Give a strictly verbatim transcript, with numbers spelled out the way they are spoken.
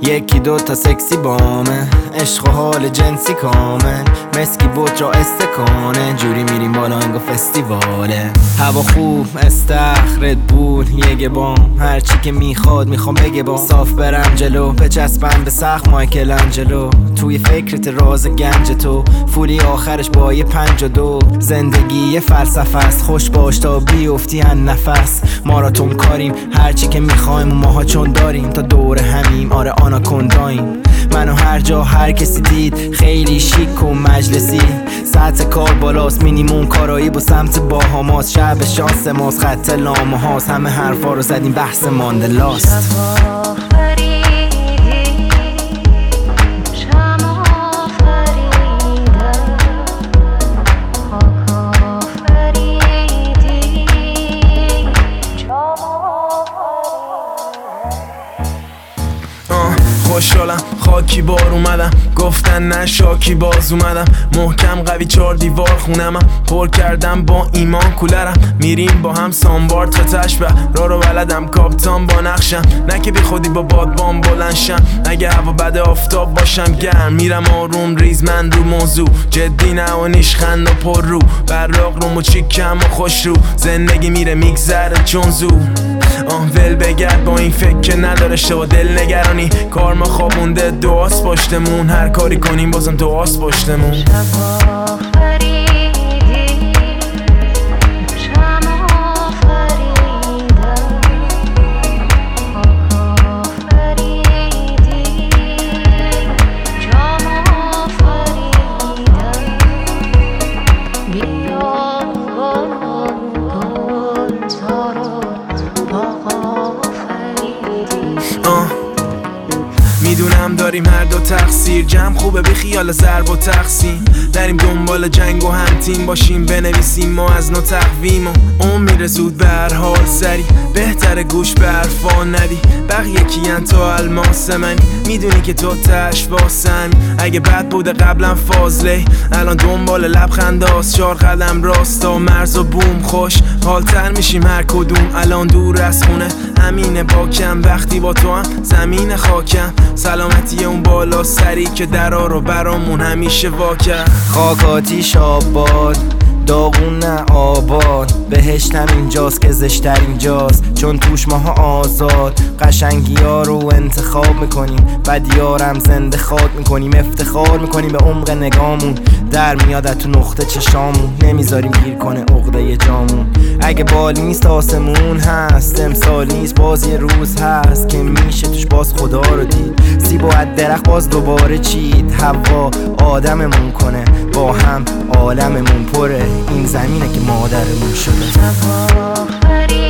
یکی دو تا سکسی بامه، عشق و حال جنسی کامل، مسکی بود را استکانه، جوری میریم بالا انگا فستیواله. هوا خوب استخرت بود یه بام، هرچی که میخواد میخوام بگه بام. صاف برم جلو بچسبم به سقف مایکل انجلو، توی فکرت راز گنج تو، فولی آخرش با یه پنج و دو. زندگی یه فلسفه است، خوش باش تا بیفتی هن نفس. ما را تون کاریم هرچی که میخوایم و ماها چون داریم، تا دور همیم آره آناکونداییم. منو هر جا هر کسی دید خیلی شیک و مجلسی، سطح کار بالاست، مینیموم کارایی با سمت باهاماست. شب شانس ماست، خط لامه هاست، همه حرفا رو زدیم بحث ماندلاست. خوشحالم خاکی بار اومدم، گفتن نه شاکی باز اومدم. محکم قوی چار دیوار خونمم، پر کردم با ایمان کولرم. میریم با هم سانبار تا تشبه، را رو بلدم کاپتان با نقشم. نه که بی خودی با بادبان بلنشم، اگه هوا بد آفتاب باشم گرم. میرم آروم ریزمند رو موضوع، جدی نه و نیشخند و پر رو. براق روم و چیکم و خوش رو، زندگی میره میگذره چون زو. آه ول بگرد با این فکر که نداره شو دل نگرانی. کار ما خوابونده دعاست پشتمون، هر کاری کنیم بازم دعاست پشتمون. میدونم داریم هر دو تقصیر، جمع خوبه بی خیال ضرب و تقسیم. داریم دنبال جنگ و هم تیم باشیم، بنویسیم ما از نو تقویم. و اون میره زود به هر حال سری، بهتره گوش به حرفا ندی. بقیه کیان تو الماس منی، میدونی که تو تش واسمی. اگه بد بوده قبلا فاضله، الان دنبال لبخنداست. چار قدم راستا مرز و بوم، خوش حالتر میشیم هر کدوم. الان دور از خونه امینه باکم، وقتی با تو هم زمین خاکم. سلامتی اون بالا سری که درا رو برامون همیشه واکر. خاک آتیش آباد داغون نه آباد، بهشتم اینجاست که زشتر اینجاست، چون توش ماها آزاد. قشنگی ها رو انتخاب میکنیم، بدیارم زنده خواد میکنیم. افتخار میکنیم به عمق نگامون، در میاد تو نقطه چشامون. نمیذاریم گیر کنه عقده جامون. اگه بال نیست آسمون هست، امسال نیست باز یه روز هست که میشه توش باز خدا رو دید. سیب و درخت باز دوباره چید، هوا آدممون کنه با هم عالممون پره. این زمینه که مادرمون شده.